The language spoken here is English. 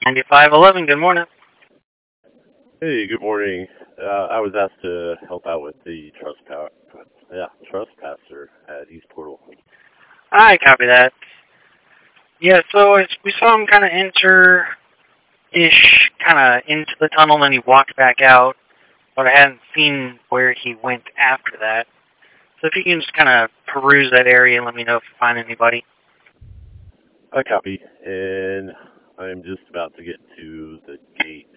9511, good morning. Hey, good morning. I was asked to help out with the trespasser at East Portal. I copy that. Yeah, so we saw him kind of enter-ish, kind of into the tunnel, and he walked back out, but I hadn't seen where he went after that. So if you can just kind of peruse that area and let me know if you find anybody. I copy, and I'm just about to get to the gate